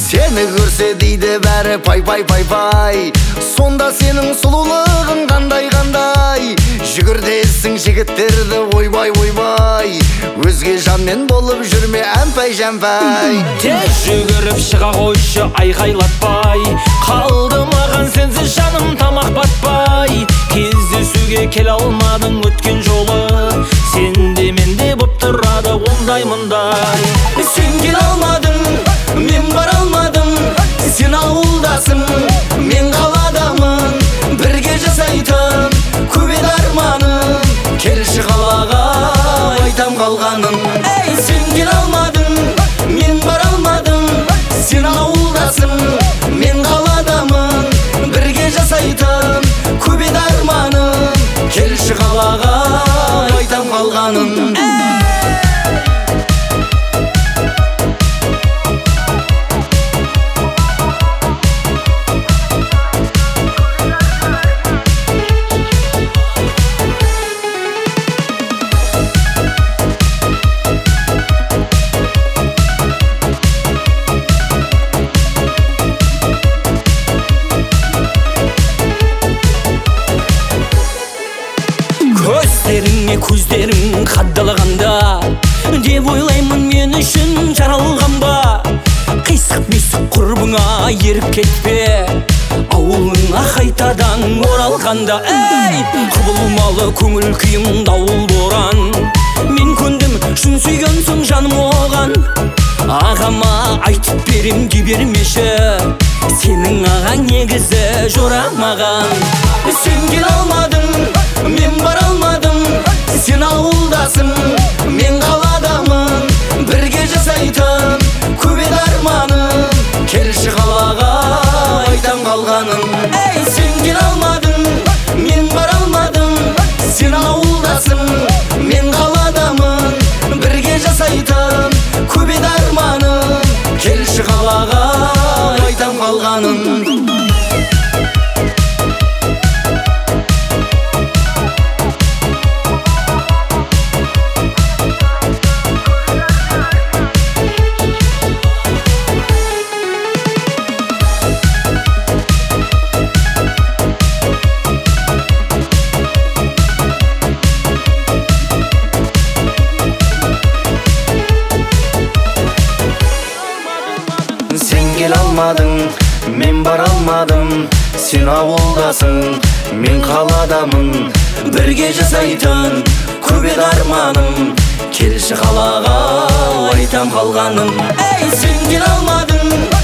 Seni көрсе дейді бәрі пай пай пай пай. Сонда сенің сұлулығың қандай. Жүгір десің жігіттерді ойбай ойбай. Өзге жанмен болып жүрме әмпай жәмпай. Тез жүгіріп шыға қойшы айқайлатпай. Қалды маған сенсіз жаным тамақ батпай. Кездесуге келе алмадың өткен жолы. Сенде менде боп тұрады ондай мындай. Сен келе алмадың, мен бара алмадым. Сен ауылдасың, мен қаладамын. Бірге жасайтын көп еді арманым. Келші қалаға айтам қалғаным. Ей, сен келе алмадың, мен бара алмадым. Сен ауылдасың, мен қаладамын. Бірге жасайтын көп еді арманым. Келші қалаға айтам қалғаным. Көздеріңе көздерің қадалғанда деп ойлаймын мен үшін жаралған ба. Қисық бесік құрбыңа еріп кетпе, ауылыңа қайтадан оралғанда. Ей, құбылмалы көңіл күйім дауыл боран. Мен көндім шын сүйген соң жаным оған. Ағама айтып берем дей бермеші, сенің ағаң негізі жорамаған. Сен келе алмадың, мен бара алмадым. Сен ауылдасың, мен қаладамын. Бірге жасайтын көп еді арманым. Келші қалаға айтам қалғаным. Ей, сен келе алмадың, мен бара алмадым. Сен ауылдасың, мен қаладамын. Бірге жасайтын көп еді арманым. Келші қалаға айтам қалғаным. Сен келе алмадың, мен бара алмадым. Сен ауылдасың, мен қаладамын. Бірге жасайтын көп еді арманым. Келші қалаға айтам қалғаным. Ей, сен келе алмадың,